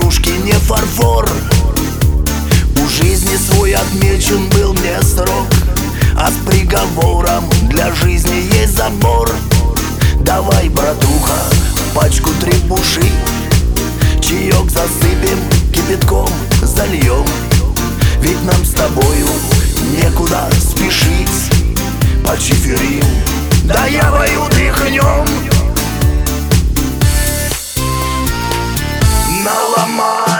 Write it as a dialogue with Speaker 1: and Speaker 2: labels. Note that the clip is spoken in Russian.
Speaker 1: игрушки не фарфор. У жизни свой отмечен был мне срок, а с приговором для жизни есть забор. Давай, братуха, пачку трепуши, чаек засыпем, кипятком зальем. Ведь нам с тобою некуда спешить, почиферим, да явою дыхнем. Наломай